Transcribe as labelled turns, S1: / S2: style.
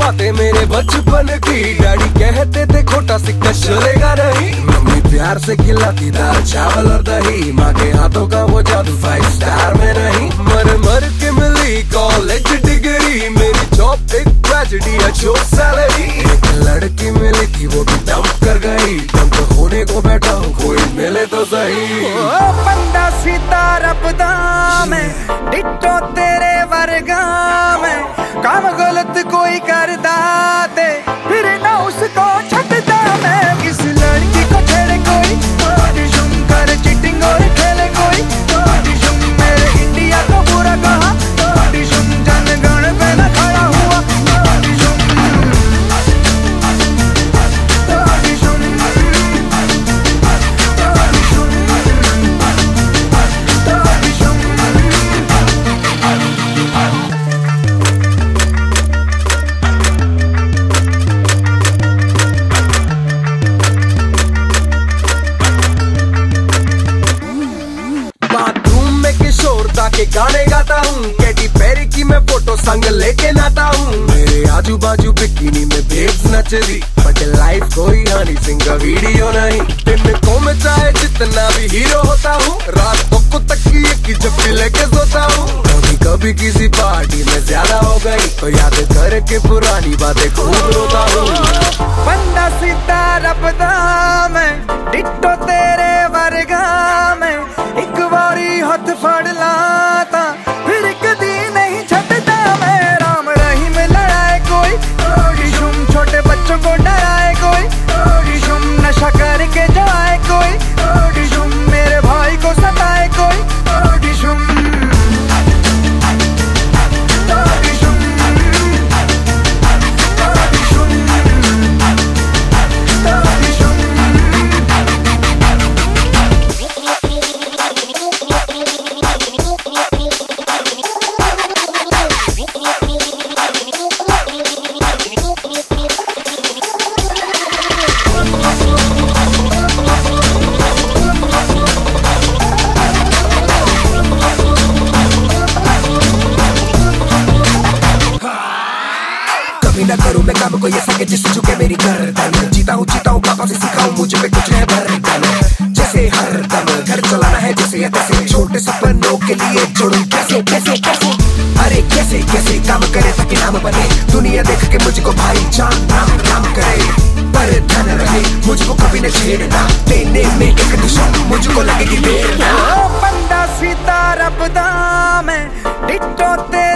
S1: बातें मेरे बचपन की। डैडी कहते थे खोटा सिक्का चलेगा नहीं। मम्मी प्यार से खिलाती दाल चावल और दही। माँ के हाथों का वो जादू 5 स्टार में नहीं। मर मर के मिली कॉलेज डिग्री। मेरी जॉब एक ट्रेजेडी है, जो सैलरी। एक लड़की मिली थी वो भी डंप कर गई। डंप होने को बैठा हूँ, कोई मिले तो सही।
S2: बंदा सीधा रबदा में, डिट्टो तेरे वर्गा में। काम गलत कोई करदा ते फिर ना उसको छटदा मैं। किस लड़की को छेड़े कोई, जुम कर चीटिंग और खेले कोई। जुम मेरे इंडिया को बुरा कहा, जुम जनगण पे न खड़ा हुआ।
S1: के गाने गाता हूँ, कैटी पेरी की मैं फोटो संग लेके नाता हूँ। मेरे आजू बाजू बिकिनी में बेब्स नच रही, बट लाइफ कोई हनी सिंह का वीडियो नहीं। दिन को मैं चाहे जितना भी हीरो होता हूँ, रातों को तकिए की जप्पी लेके सोता हूँ। कभी कभी किसी पार्टी में ज्यादा हो गई तो याद करके पुरानी बातें खूब रोता हूँ।
S2: बंदा सीधा रबदा में, डिट्टो तेरे वर्गा में। एक बारी हाथ फड़ लाता फिर कदी नहीं छटता मैं। राम रहीम लड़ाए कोई, जुम छोटे बच्चों को डराए कोई। जुम नशा करके जाए कोई, जुम मेरे भाई को सताए कोई। जुम
S1: ना करूं मैं काम कोई ऐसा कि जिससे झुके मेरी गर्दन। जीता हूँ पापा से सिखाऊं, मुझे पे कुछ है बर्तन। जैसे हर दम घर चलाना है जैसे या तैसे, छोटे सपनों के लिए जोड़ूं कैसे कैसे कैसे। अरे कैसे कैसे काम करे ताकि नाम बने, दुनिया देख के मुझको भाई जान राम राम करे। पर धन रहे मुझको कभी न छेड़ना, लेने में एक दिशा मुझको लगेगी देर ना।
S2: बंदा सीधा रबदा में, डिट्टो तेरे